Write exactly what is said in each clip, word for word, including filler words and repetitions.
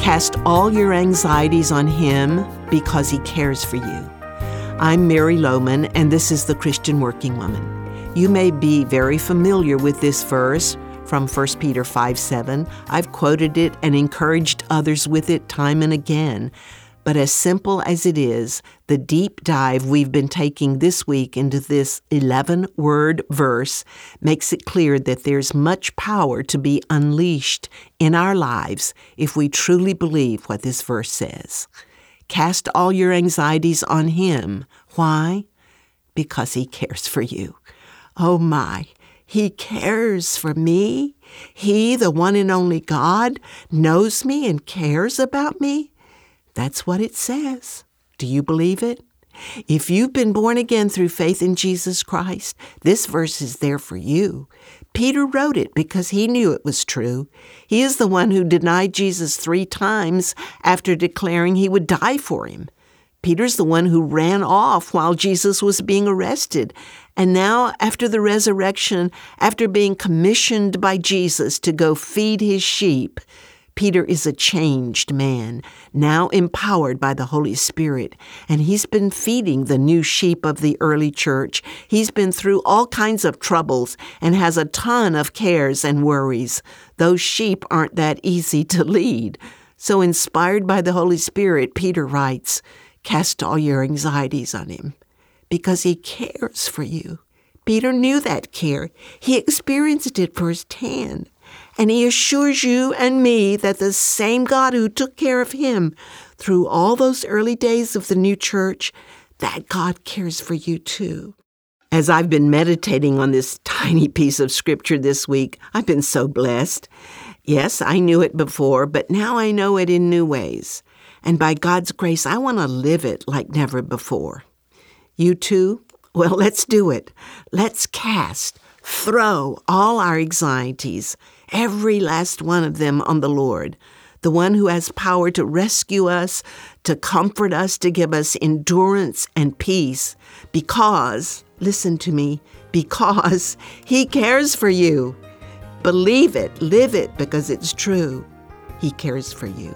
Cast all your anxieties on Him because He cares for you. I'm Mary Lohman, and this is The Christian Working Woman. You may be very familiar with this verse from First Peter five seven. I've quoted it and encouraged others with it time and again. But as simple as it is, the deep dive we've been taking this week into this eleven-word verse makes it clear that there's much power to be unleashed in our lives if we truly believe what this verse says. Cast all your anxieties on Him. Why? Because He cares for you. Oh my, He cares for me? He, the one and only God, knows me and cares about me? That's what it says. Do you believe it? If you've been born again through faith in Jesus Christ, this verse is there for you. Peter wrote it because he knew it was true. He is the one who denied Jesus three times after declaring he would die for him. Peter's the one who ran off while Jesus was being arrested. And now, after the resurrection, after being commissioned by Jesus to go feed his sheep, Peter is a changed man, now empowered by the Holy Spirit, and he's been feeding the new sheep of the early church. He's been through all kinds of troubles and has a ton of cares and worries. Those sheep aren't that easy to lead. So inspired by the Holy Spirit, Peter writes, "Cast all your anxieties on Him, because He cares for you." Peter knew that care. He experienced it firsthand. And he assures you and me that the same God who took care of him through all those early days of the new church, that God cares for you too. As I've been meditating on this tiny piece of scripture this week, I've been so blessed. Yes, I knew it before, but now I know it in new ways. And by God's grace, I want to live it like never before. You too? Well, let's do it. Let's cast, throw all our anxieties, every last one of them, on the Lord, the one who has power to rescue us, to comfort us, to give us endurance and peace, because, listen to me, because He cares for you. Believe it, live it, because it's true. He cares for you.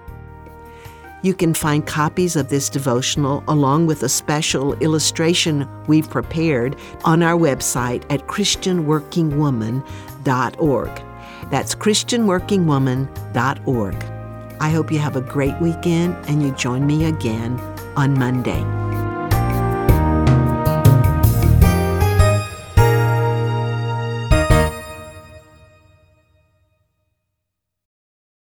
You can find copies of this devotional along with a special illustration we've prepared on our website at Christian Working Woman dot org. That's Christian Working Woman dot org. I hope you have a great weekend and you join me again on Monday.